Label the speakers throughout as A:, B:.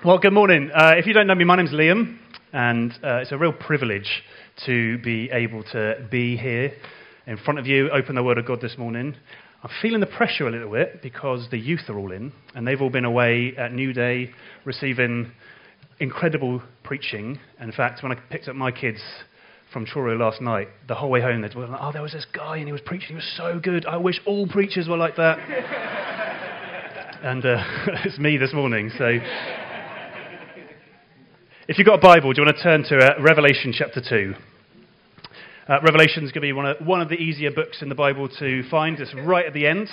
A: Well, good morning. If you don't know me, my name's Liam, and it's a real privilege to be able to be here in front of you, open the Word of God this morning. I'm feeling the pressure a little bit because the youth are all in, and they've all been away at New Day receiving incredible preaching. In fact, when I picked up my kids from Truro last night, the whole way home, they were like, "Oh, there was this guy, and he was preaching. He was so good. I wish all preachers were like that." And it's me this morning, so... If you've got a Bible, do you want to turn to Revelation chapter 2? Revelation is going to be one of the easier books in the Bible to find. It's right at the end.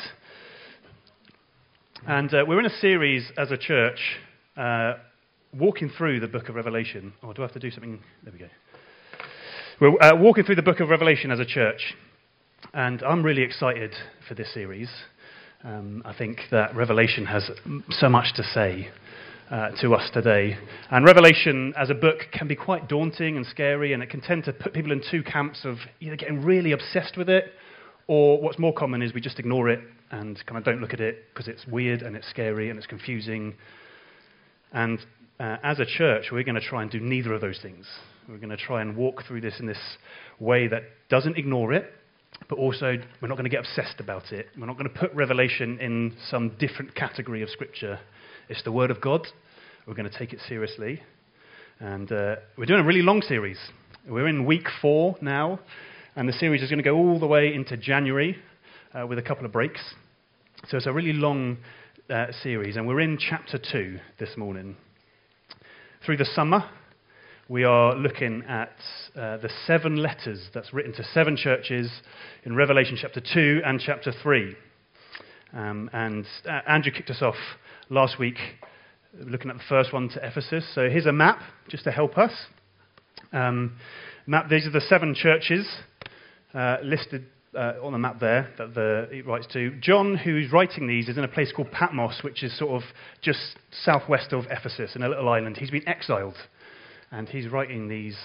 A: And we're in a series as a church, walking through the book of Revelation. Oh, do I have to do something? There we go. We're walking through the book of Revelation as a church. And I'm really excited for this series. I think that Revelation has so much to say to us today. And Revelation as a book can be quite daunting and scary, and it can tend to put people in two camps of either getting really obsessed with it, or what's more common is we just ignore it and kind of don't look at it because it's weird and it's scary and it's confusing. And as a church, we're going to try and do neither of those things. We're going to try and walk through this in this way that doesn't ignore it, but also we're not going to get obsessed about it. We're not going to put Revelation in some different category of Scripture. It's the Word of God. We're going to take it seriously. And we're doing a really long series. We're in week 4 now, and the series is going to go all the way into January with a couple of breaks. So it's a really long series, and we're in chapter 2 this morning. Through the summer, we are looking at the 7 letters that's written to 7 churches in Revelation chapter 2 and chapter 3. And Andrew kicked us off last week looking at the first one to Ephesus. So here's a map just to help us. These are the 7 churches listed on the map there that he writes to. John, who's writing these, is in a place called Patmos, which is sort of just southwest of Ephesus, in a little island. He's been exiled, and he's writing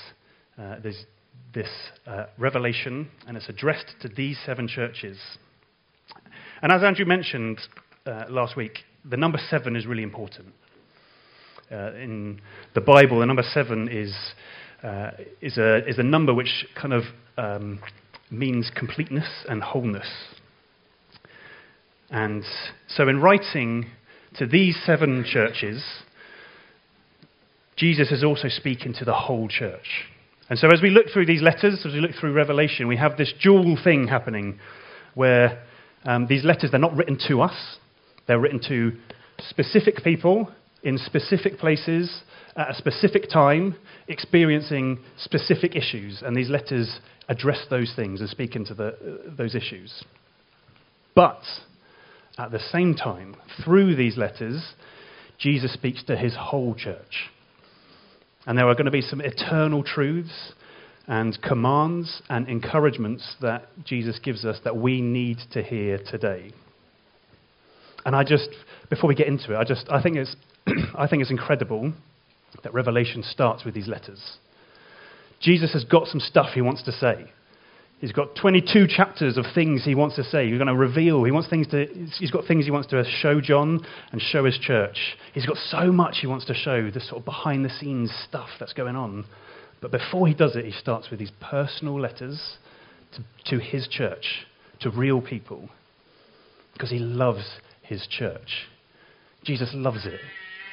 A: this Revelation, and it's addressed to these 7 churches. And as Andrew mentioned last week, the number 7 is really important. In the Bible, the number 7 is a number which kind of means completeness and wholeness. And so in writing to these 7 churches, Jesus is also speaking to the whole church. And so as we look through these letters, as we look through Revelation, we have this dual thing happening where these letters, they're not written to us. They're written to specific people in specific places at a specific time, experiencing specific issues. And these letters address those things and speak into those issues. But at the same time, through these letters, Jesus speaks to his whole church. And there are going to be some eternal truths and commands and encouragements that Jesus gives us that we need to hear today. And before we get into it, I think it's incredible that Revelation starts with these letters. Jesus has got some stuff he wants to say. He's got 22 chapters of things he wants to say. He's going to reveal. He's got things he wants to show John and show his church. He's got so much he wants to show, this sort of behind-the-scenes stuff that's going on. But before he does it, he starts with these personal letters to his church, to real people, because he loves his church. Jesus loves it.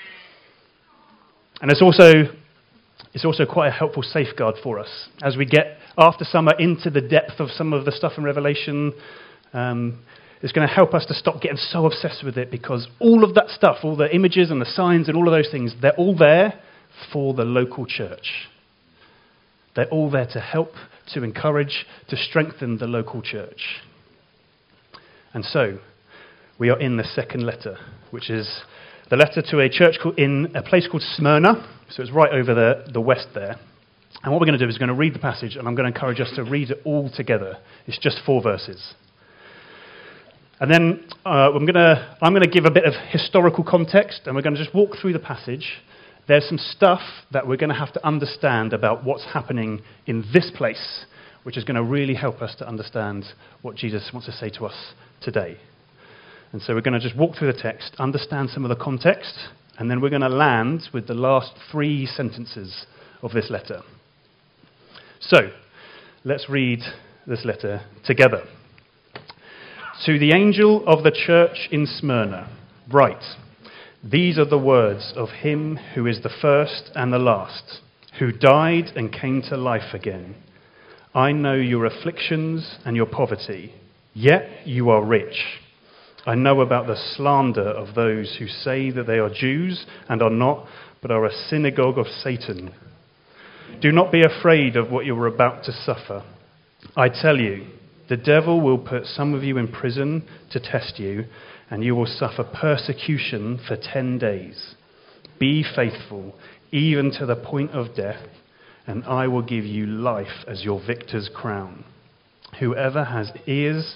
A: And it's also quite a helpful safeguard for us. As we get, after summer, into the depth of some of the stuff in Revelation, it's going to help us to stop getting so obsessed with it, because all of that stuff, all the images and the signs and all of those things, they're all there for the local church. They're all there to help, to encourage, to strengthen the local church. And so, we are in the second letter, which is the letter to a church in a place called Smyrna. So it's right over the west there. And what we're going to do is we're going to read the passage, and I'm going to encourage us to read it all together. It's just 4 verses. And then I'm going to give a bit of historical context, and we're going to just walk through the passage. There's some stuff that we're going to have to understand about what's happening in this place, which is going to really help us to understand what Jesus wants to say to us today. And so we're going to just walk through the text, understand some of the context, And then we're going to land with the last 3 sentences of this letter. So, let's read this letter together. To the angel of the church in Smyrna, write, these are the words of him who is the first and the last, who died and came to life again. I know your afflictions and your poverty, yet you are rich. I know about the slander of those who say that they are Jews and are not, but are a synagogue of Satan. Do not be afraid of what you are about to suffer. I tell you, the devil will put some of you in prison to test you, and you will suffer persecution for 10 days. Be faithful, even to the point of death, and I will give you life as your victor's crown. Whoever has ears,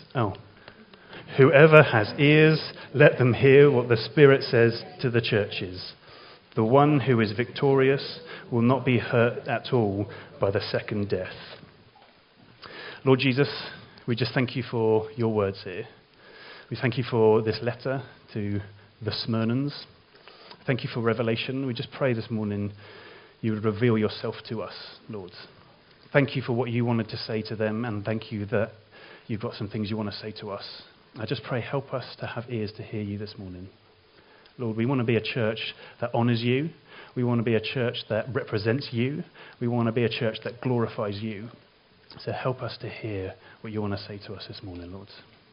A: let them hear what the Spirit says to the churches. The one who is victorious will not be hurt at all by the second death. Lord Jesus, we just thank you for your words here. We thank you for this letter to the Smyrnans. Thank you for revelation. We just pray this morning you would reveal yourself to us, Lord. Thank you for what you wanted to say to them, and thank you that you've got some things you want to say to us. I just pray, help us to have ears to hear you this morning. Lord, we want to be a church that honours you. We want to be a church that represents you. We want to be a church that glorifies you. So help us to hear what you want to say to us this morning, Lord.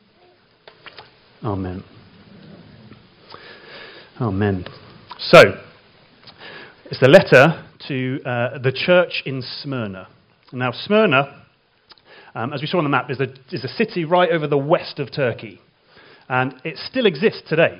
A: Amen. Amen. So, it's the letter to the church in Smyrna. Now, Smyrna, as we saw on the map, is a city right over the west of Turkey. And it still exists today.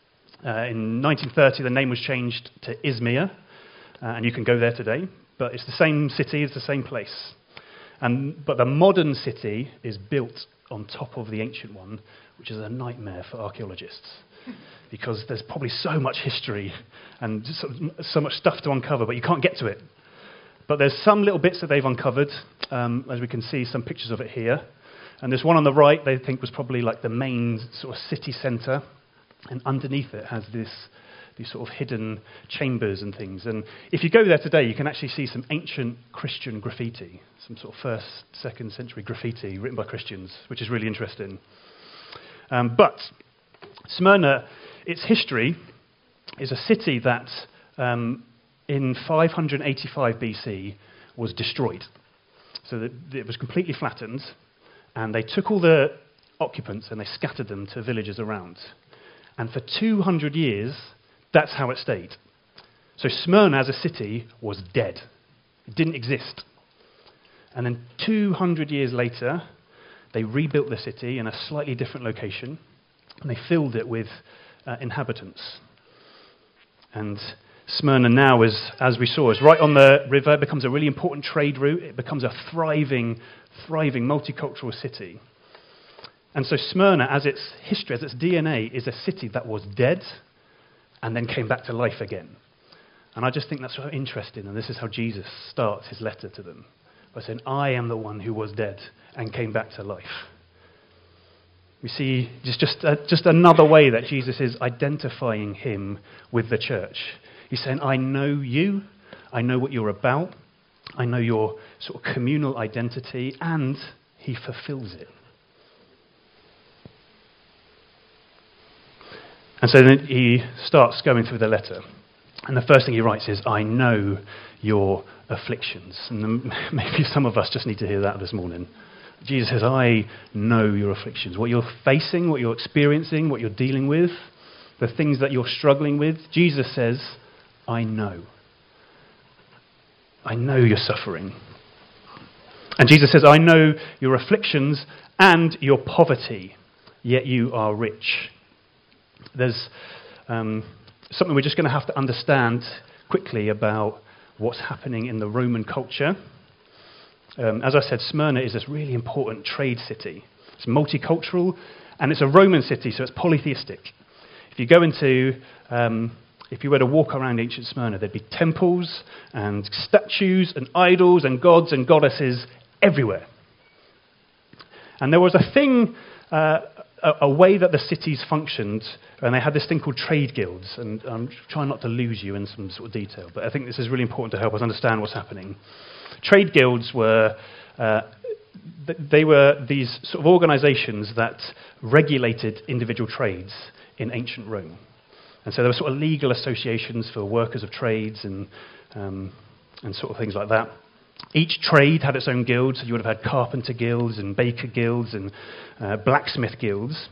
A: In 1930, the name was changed to Izmir, and you can go there today. But it's the same city, it's the same place. But the modern city is built on top of the ancient one, which is a nightmare for archaeologists. Because there's probably so much history and so much stuff to uncover, but you can't get to it. But there's some little bits that they've uncovered, as we can see some pictures of it here. And this one on the right, they think was probably like the main sort of city centre. And underneath it has these sort of hidden chambers and things. And if you go there today, you can actually see some ancient Christian graffiti, some sort of 1st, 2nd century graffiti written by Christians, which is really interesting. But Smyrna, its history is a city that in 585 BC was destroyed. So that it was completely flattened, and they took all the occupants and they scattered them to villages around. And for 200 years, that's how it stayed. So Smyrna as a city was dead. It didn't exist. And then 200 years later, they rebuilt the city in a slightly different location, and they filled it with inhabitants. And Smyrna now, as we saw, is right on the river. It becomes a really important trade route. It becomes a thriving multicultural city. And so Smyrna, as its history, as its DNA, is a city that was dead and then came back to life again. And I just think that's so interesting, and this is how Jesus starts his letter to them, by saying, I am the one who was dead and came back to life. We see just another way that Jesus is identifying him with the church. He's saying, I know you, I know what you're about, I know your sort of communal identity, and he fulfills it. And so then he starts going through the letter. And the first thing he writes is, I know your afflictions. And maybe some of us just need to hear that this morning. Jesus says, I know your afflictions. What you're facing, what you're experiencing, what you're dealing with, the things that you're struggling with. Jesus says, I know. I know you're suffering. And Jesus says, I know your afflictions and your poverty, yet you are rich. There's something we're just going to have to understand quickly about what's happening in the Roman culture. As I said, Smyrna is this really important trade city. It's multicultural, and it's a Roman city, so it's polytheistic. If you go into, if you were to walk around ancient Smyrna, there'd be temples and statues and idols and gods and goddesses everywhere. And there was a thing a way that the cities functioned, and they had this thing called trade guilds, and I'm trying not to lose you in some sort of detail, but I think this is really important to help us understand what's happening. Trade guilds were they were these sort of organisations that regulated individual trades in ancient Rome. And so there were sort of legal associations for workers of trades and sort of things like that. Each trade had its own guild, so you would have had carpenter guilds and baker guilds and blacksmith guilds.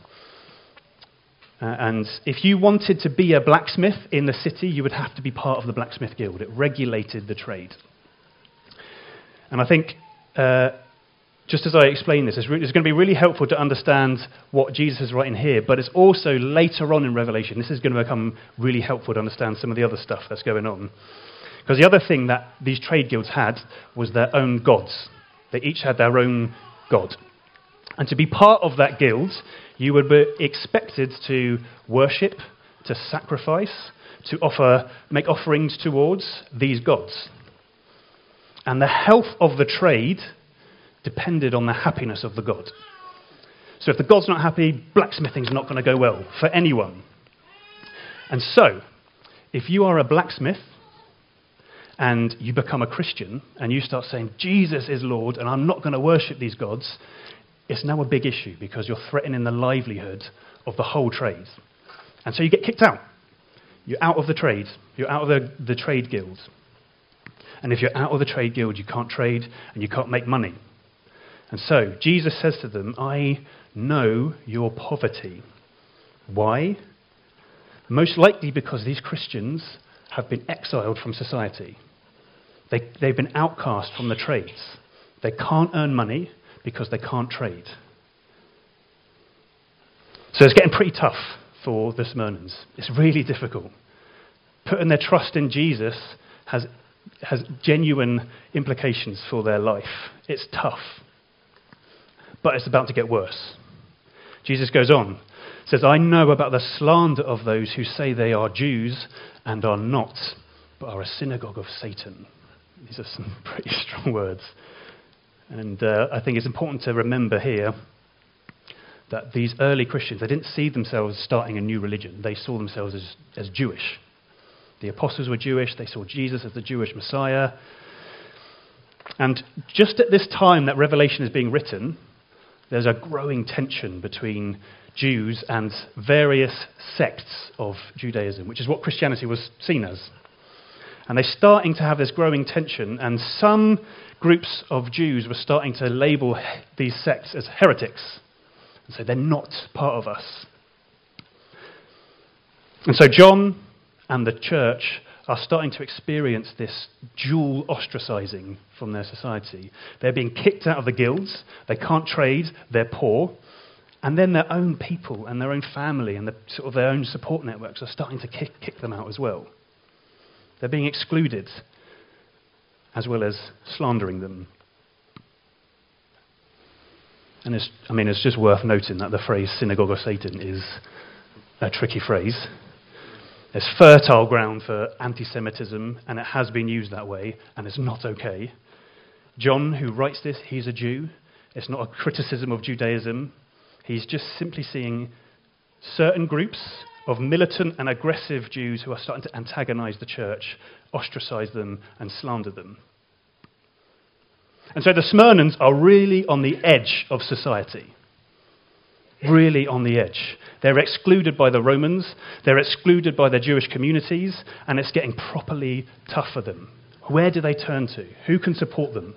A: And if you wanted to be a blacksmith in the city, you would have to be part of the blacksmith guild. It regulated the trade. And I think, just as I explain this, it's going to be really helpful to understand what Jesus is writing here, but it's also later on in Revelation, this is going to become really helpful to understand some of the other stuff that's going on. Because the other thing that these trade guilds had was their own gods. They each had their own god. And to be part of that guild, you would be expected to worship, to sacrifice, to make offerings towards these gods. And the health of the trade depended on the happiness of the god. So if the god's not happy, blacksmithing's not going to go well for anyone. And so, if you are a blacksmith and you become a Christian and you start saying, Jesus is Lord and I'm not going to worship these gods, it's now a big issue because you're threatening the livelihood of the whole trade. And so you get kicked out. You're out of the trade. You're out of the trade guild. And if you're out of the trade guild, you can't trade and you can't make money. And so Jesus says to them, I know your poverty. Why? Most likely because these Christians have been exiled from society. They've been outcast from the trades. They can't earn money because they can't trade. So it's getting pretty tough for the Smyrnans. It's really difficult. Putting their trust in Jesus has genuine implications for their life. It's tough. But it's about to get worse. Jesus goes on, says, I know about the slander of those who say they are Jews and are not, but are a synagogue of Satan. These are some pretty strong words. And I think it's important to remember here that these early Christians, they didn't see themselves starting a new religion. They saw themselves as Jewish. The apostles were Jewish. They saw Jesus as the Jewish Messiah. And just at this time that Revelation is being written, there's a growing tension between Jews and various sects of Judaism, which is what Christianity was seen as. And they're starting to have this growing tension, and some groups of Jews were starting to label these sects as heretics. And so they're not part of us. And so John and the church are starting to experience this dual ostracizing from their society. They're being kicked out of the guilds, they can't trade, they're poor, and then their own people and their own family and sort of their own support networks are starting to kick them out as well. They're being excluded, as well as slandering them. And it's just worth noting that the phrase synagogue of Satan is a tricky phrase. There's fertile ground for anti-Semitism, and it has been used that way, and it's not okay. John, who writes this, he's a Jew. It's not a criticism of Judaism. He's just simply seeing certain groups of militant and aggressive Jews who are starting to antagonize the church, ostracize them, and slander them. And so the Smyrnans are really on the edge of society. Really on the edge. They're excluded by the Romans, they're excluded by their Jewish communities, and it's getting properly tough for them. Where do they turn to? Who can support them?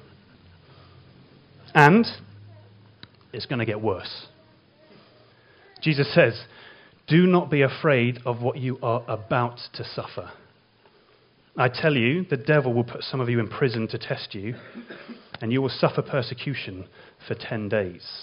A: And it's going to get worse. Jesus says, do not be afraid of what you are about to suffer. I tell you, the devil will put some of you in prison to test you, and you will suffer persecution for 10 days.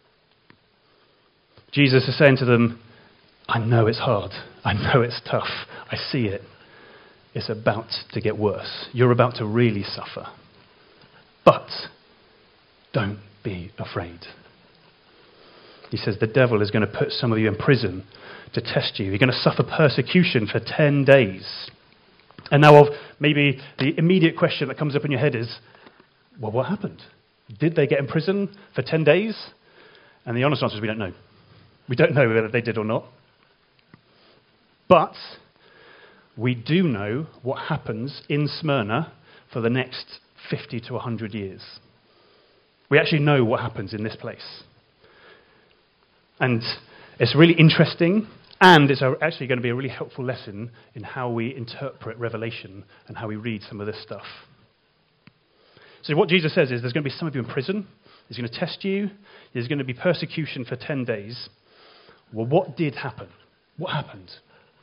A: Jesus is saying to them, I know it's hard. I know it's tough. I see it. It's about to get worse. You're about to really suffer. But don't be afraid. He says the devil is going to put some of you in prison to test you. You're going to suffer persecution for 10 days. And now maybe the immediate question that comes up in your head is, well, what happened? Did they get in prison for 10 days? And the honest answer is we don't know. We don't know whether they did or not. But we do know what happens in Smyrna for the next 50 to 100 years. We actually know what happens in this place. And it's really interesting, and it's actually going to be a really helpful lesson in how we interpret Revelation and how we read some of this stuff. So what Jesus says is there's going to be some of you in prison. He's going to test you. There's going to be persecution for 10 days. Well, what did happen? What happened?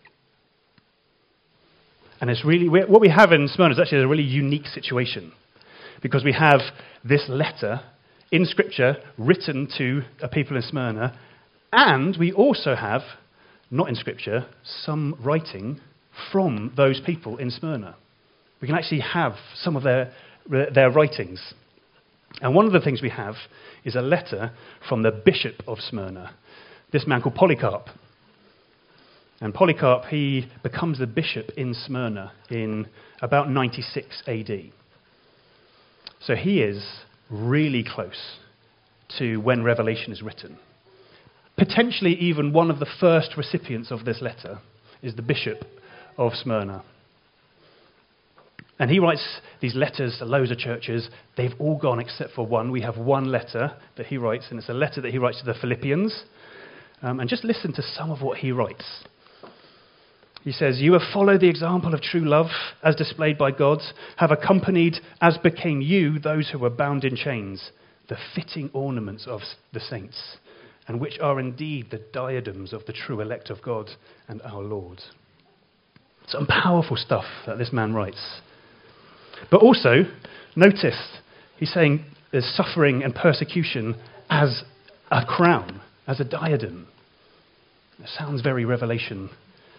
A: And it's really, what we have in Smyrna is actually a really unique situation, because we have this letter in Scripture written to a people in Smyrna, and we also have, not in Scripture, some writing from those people in Smyrna. We can actually have some of their writings. And one of the things we have is a letter from the bishop of Smyrna, this man called Polycarp. And Polycarp, he becomes the bishop in Smyrna in about 96 AD. So he is really close to when Revelation is written. Potentially even one of the first recipients of this letter is the bishop of Smyrna. And he writes these letters to loads of churches. They've all gone except for one. We have one letter that he writes, and it's a letter that he writes to the Philippians. And just listen to some of what he writes. He says, "You have followed the example of true love as displayed by God, have accompanied as became you those who were bound in chains, the fitting ornaments of the saints, and which are indeed the diadems of the true elect of God and our Lord." Some powerful stuff that this man writes. But also, notice, he's saying there's suffering and persecution as a crown, as a diadem. It sounds very Revelation.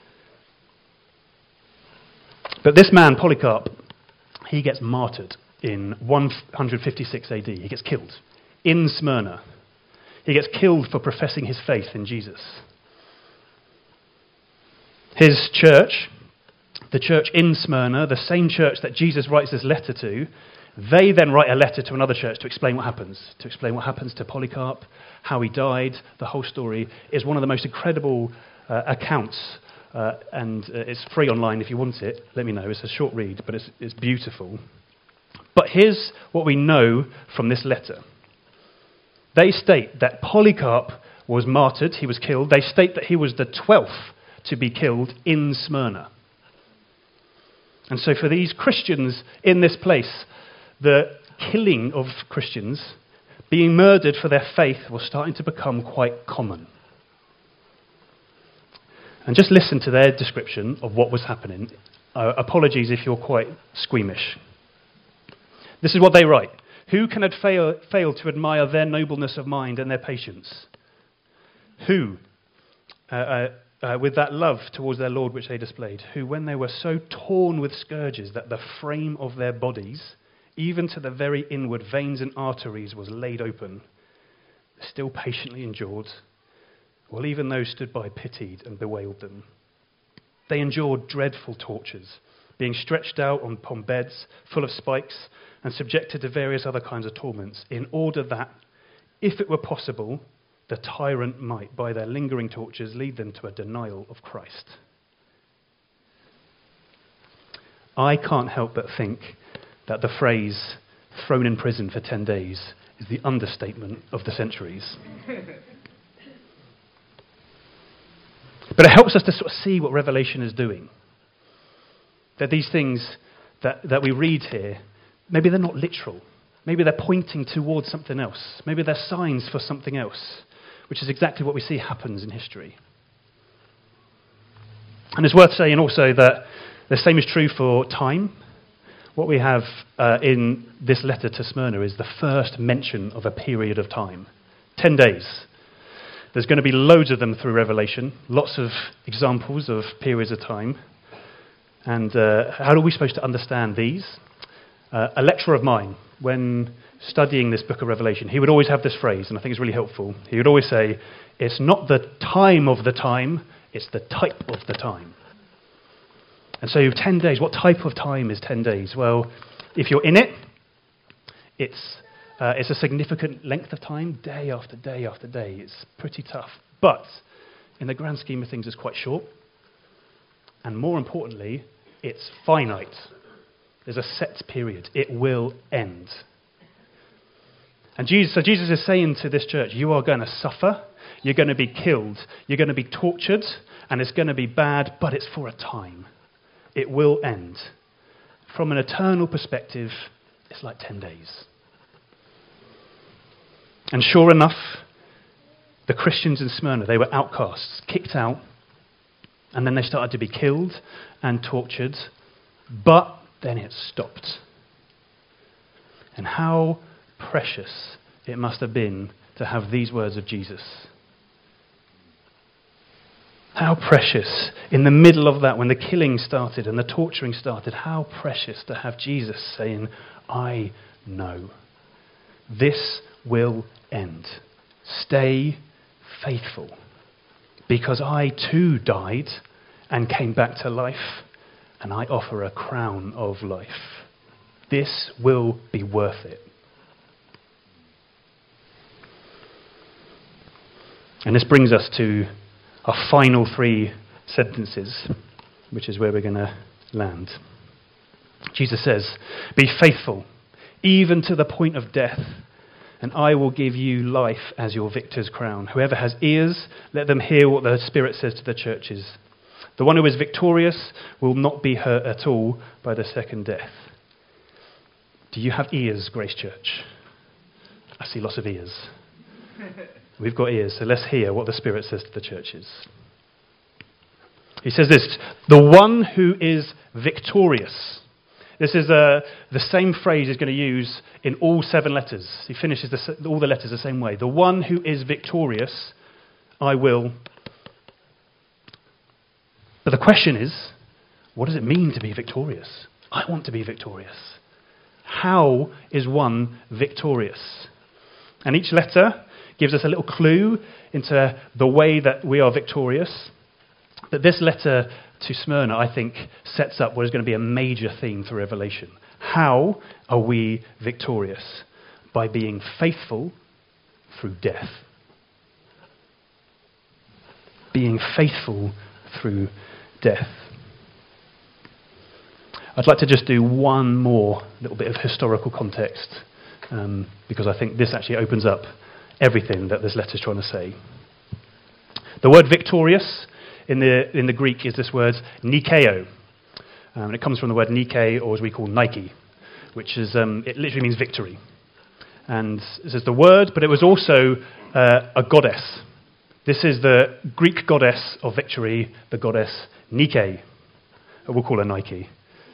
A: But this man, Polycarp, he gets martyred in 156 AD. He gets killed in Smyrna. He gets killed for professing his faith in Jesus. His church, the church in Smyrna, the same church that Jesus writes this letter to, they then write a letter to another church to explain what happens. To explain what happens to Polycarp, how he died, the whole story. Is one of the most incredible accounts. And it's free online if you want it. Let me know. It's a short read, but it's beautiful. But here's what we know from this letter. They state that Polycarp was martyred, he was killed. They state that he was the 12th to be killed in Smyrna. And so for these Christians in this place, the killing of Christians, being murdered for their faith, was starting to become quite common. And just listen to their description of what was happening. Apologies if you're quite squeamish. This is what they write. "Who can have failed to admire their nobleness of mind and their patience? Who, with that love towards their Lord which they displayed, who, when they were so torn with scourges that the frame of their bodies, even to the very inward veins and arteries, was laid open, still patiently endured, while even those stood by pitied and bewailed them. They endured dreadful tortures, being stretched out upon beds full of spikes and subjected to various other kinds of torments, in order that, if it were possible, the tyrant might, by their lingering tortures, lead them to a denial of Christ." I can't help but think that the phrase "thrown in prison for 10 days" is the understatement of the centuries. But it helps us to sort of see what Revelation is doing. That these things that we read here, maybe they're not literal. Maybe they're pointing towards something else. Maybe they're signs for something else, which is exactly what we see happens in history. And it's worth saying also that the same is true for time. What we have in this letter to Smyrna is the first mention of a period of time. 10 days. There's going to be loads of them through Revelation, lots of examples of periods of time. And how are we supposed to understand these? A lecturer of mine, when studying this book of Revelation, he would always have this phrase, and I think it's really helpful. He would always say, "It's not the time of the time, it's the type of the time." And so 10 days, what type of time is 10 days? Well, if you're in it, it's a significant length of time, day after day after day. It's pretty tough. But in the grand scheme of things, it's quite short. And more importantly, it's finite. There's a set period. It will end. And Jesus is saying to this church, you are going to suffer, you're going to be killed, you're going to be tortured, and it's going to be bad, but it's for a time. It will end. From an eternal perspective, it's like 10 days. And sure enough, the Christians in Smyrna, they were outcasts, kicked out, and then they started to be killed and tortured, but then it stopped. And how precious it must have been to have these words of Jesus. How precious, in the middle of that, when the killing started and the torturing started, how precious to have Jesus saying, I know. This will end. Stay faithful. Because I too died and came back to life, and I offer a crown of life. This will be worth it. And this brings us to our final 3 sentences, which is where we're going to land. Jesus says, be faithful, even to the point of death, and I will give you life as your victor's crown. Whoever has ears, let them hear what the Spirit says to the churches. The one who is victorious will not be hurt at all by the second death. Do you have ears, Grace Church? I see lots of ears. We've got ears, so let's hear what the Spirit says to the churches. He says this, the one who is victorious. This is the same phrase he's going to use in all 7 letters. He finishes all the letters the same way. The one who is victorious, I will. But the question is, what does it mean to be victorious? I want to be victorious. How is one victorious? And each letter gives us a little clue into the way that we are victorious. But this letter to Smyrna, I think, sets up what is going to be a major theme for Revelation. How are we victorious? By being faithful through death. Being faithful through death. I'd like to just do one more little bit of historical context, because I think this actually opens up everything that this letter is trying to say. The word victorious in the Greek is this word Nikeo. And it comes from the word Nike, or as we call Nike, which is, it literally means victory. And this is the word, but it was also a goddess. This is the Greek goddess of victory, the goddess Nike. We'll call her Nike.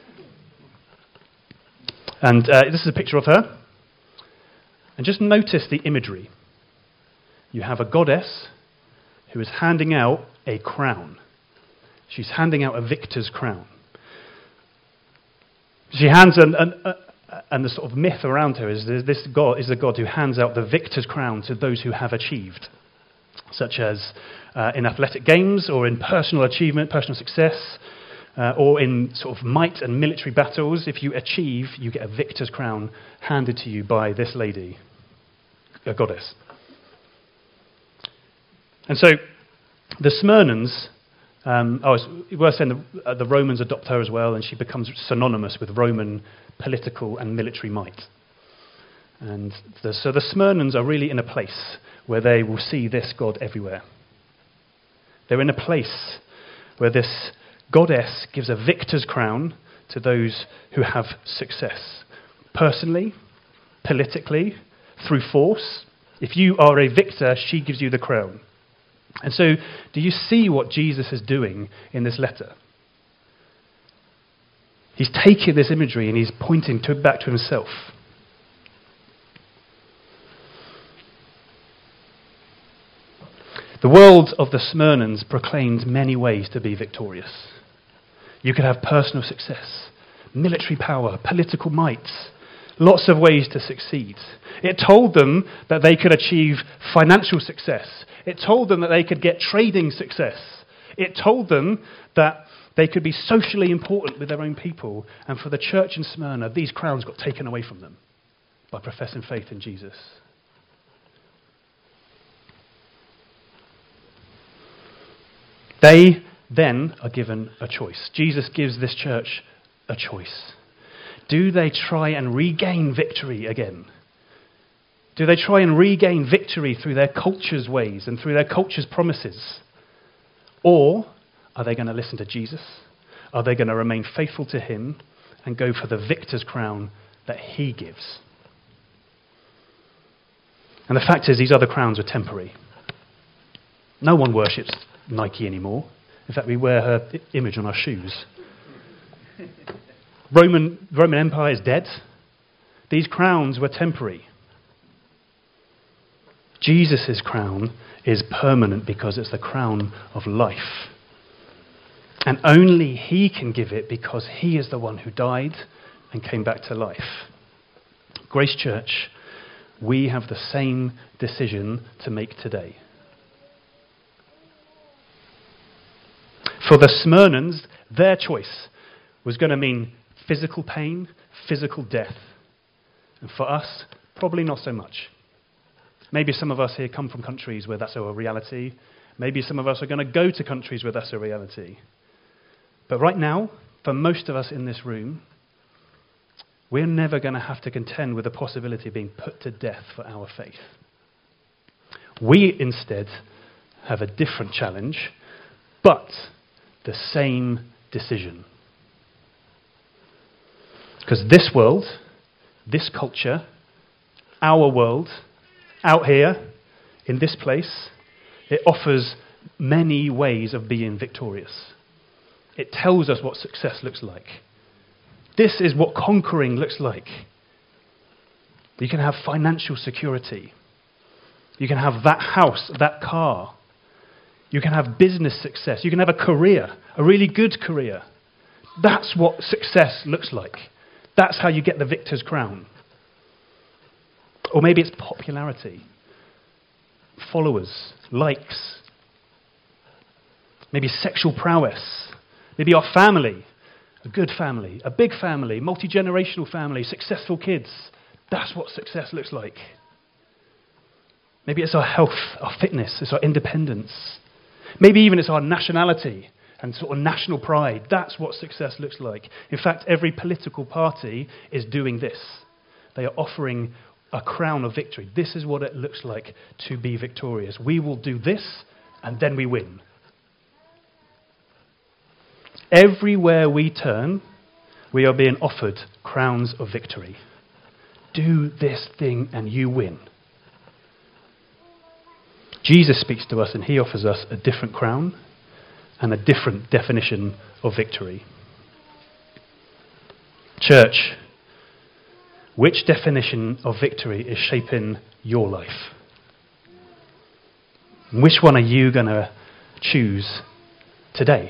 A: And this is a picture of her. And just notice the imagery. You have a goddess who is handing out a crown. She's handing out a victor's crown. She hands, and the sort of myth around her is this God is the God who hands out the victor's crown to those who have achieved, such as in athletic games or in personal achievement, personal success, or in sort of might and military battles. If you achieve, you get a victor's crown handed to you by this lady, a goddess. And so the Smyrnans, we're saying the Romans adopt her as well, and she becomes synonymous with Roman political and military might. And so the Smyrnans are really in a place where they will see this God everywhere. They're in a place where this goddess gives a victor's crown to those who have success. Personally, politically, through force. If you are a victor, she gives you the crown. And so, do you see what Jesus is doing in this letter? He's taking this imagery and he's pointing back to himself. The world of the Smyrnans proclaimed many ways to be victorious. You could have personal success, military power, political might, lots of ways to succeed. It told them that they could achieve financial success. It told them that they could get trading success. It told them that they could be socially important with their own people. And for the church in Smyrna, these crowns got taken away from them by professing faith in Jesus. They then are given a choice. Jesus gives this church a choice. Do they try and regain victory again? Do they try and regain victory through their culture's ways and through their culture's promises? Or are they going to listen to Jesus? Are they going to remain faithful to him and go for the victor's crown that he gives? And the fact is, these other crowns are temporary. No one worships Nike anymore. In fact, we wear her image on our shoes. Roman Empire is dead. These crowns were temporary. Jesus' crown is permanent because it's the crown of life. And only he can give it because he is the one who died and came back to life. Grace Church, we have the same decision to make today. For the Smyrnans, their choice was going to mean physical pain, physical death. And for us, probably not so much. Maybe some of us here come from countries where that's a reality. Maybe some of us are going to go to countries where that's a reality. But right now, for most of us in this room, we're never going to have to contend with the possibility of being put to death for our faith. We instead have a different challenge, but the same decision. Because this world, this culture, our world, out here, in this place, it offers many ways of being victorious. It tells us what success looks like. This is what conquering looks like. You can have financial security. You can have that house, that car. You can have business success. You can have a career, a really good career. That's what success looks like. That's how you get the victor's crown. Or maybe it's popularity, followers, likes, maybe sexual prowess, maybe our family, a good family, a big family, multi-generational family, successful kids. That's what success looks like. Maybe it's our health, our fitness, it's our independence. Maybe even it's our nationality and sort of national pride. That's what success looks like. In fact, every political party is doing this. They are offering a crown of victory. This is what it looks like to be victorious. We will do this, and then we win. Everywhere we turn, we are being offered crowns of victory. Do this thing, and you win. Jesus speaks to us, and he offers us a different crown and a different definition of victory. Church, which definition of victory is shaping your life? Which one are you going to choose today?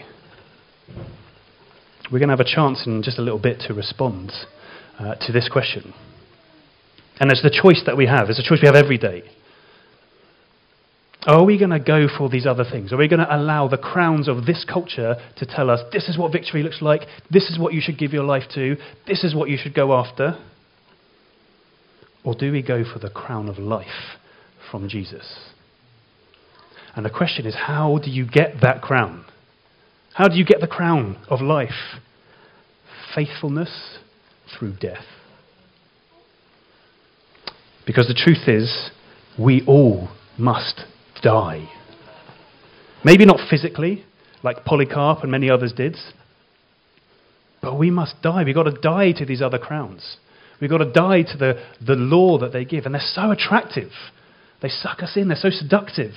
A: We're going to have a chance in just a little bit to respond to this question. And it's the choice that we have. It's a choice we have every day. Are we going to go for these other things? Are we going to allow the crowns of this culture to tell us this is what victory looks like, this is what you should give your life to, this is what you should go after? Or do we go for the crown of life from Jesus? And the question is, how do you get that crown? How do you get the crown of life? Faithfulness through death. Because the truth is, we all must die. Maybe not physically, like Polycarp and many others did, but we must die. We've got to die to these other crowns. We've got to die to the law that they give. And they're so attractive. They suck us in. They're so seductive.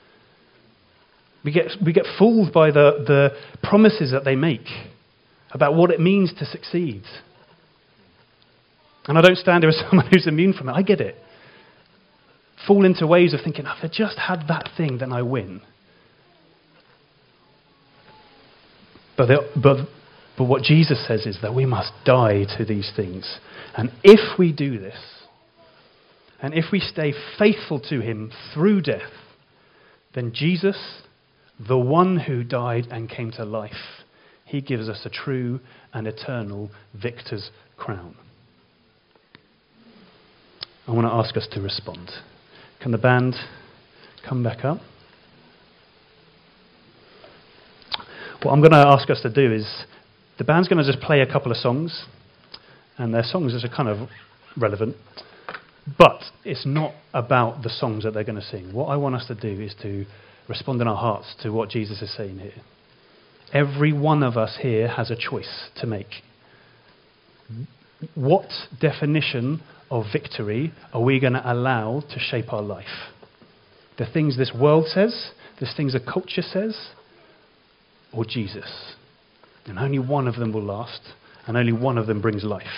A: We get fooled by the promises that they make about what it means to succeed. And I don't stand here as someone who's immune from it. I get it. Fall into ways of thinking, if I just had that thing, then I win. But what Jesus says is that we must die to these things. And if we do this, and if we stay faithful to him through death, then Jesus, the one who died and came to life, he gives us a true and eternal victor's crown. I want to ask us to respond. Can the band come back up? What I'm going to ask us to do is, the band's going to just play a couple of songs, and their songs are kind of relevant, but it's not about the songs that they're going to sing. What I want us to do is to respond in our hearts to what Jesus is saying here. Every one of us here has a choice to make. What definition of victory are we going to allow to shape our life? The things this world says, the things the culture says, or Jesus? And only one of them will last, and only one of them brings life.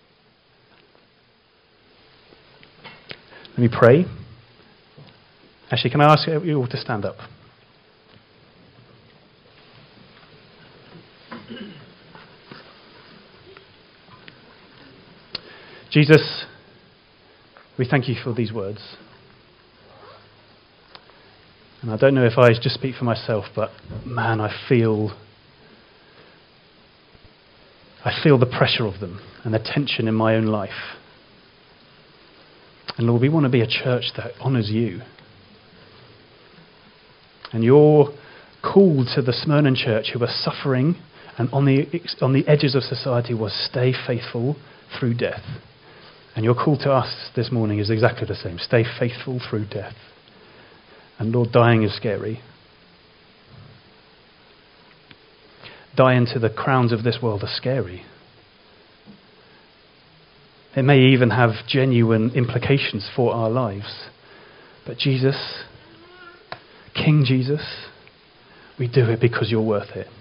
A: Let me pray. Actually, can I ask you all to stand up? Jesus, we thank you for these words. And I don't know if I just speak for myself, but man, I feel the pressure of them and the tension in my own life. And Lord, we want to be a church that honours you. And your call to the Smyrna church who were suffering and on the edges of society was stay faithful through death. And your call to us this morning is exactly the same. Stay faithful through death. And Lord, dying is scary. Dying to the crowns of this world are scary. It may even have genuine implications for our lives. But Jesus, King Jesus, we do it because you're worth it.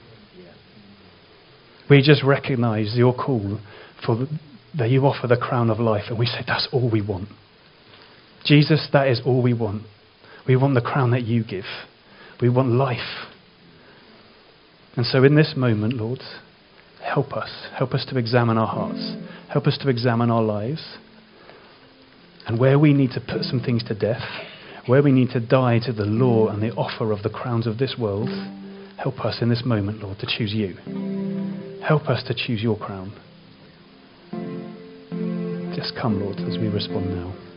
A: We just recognise your call that you offer the crown of life, and we say that's all we want. Jesus, that is all we want. We want the crown that you give. We want life. And so in this moment, Lord, help us. Help us to examine our hearts. Help us to examine our lives. And where we need to put some things to death, where we need to die to the law and the offer of the crowns of this world, help us in this moment, Lord, to choose you. Help us to choose your crown. Just come, Lord, as we respond now.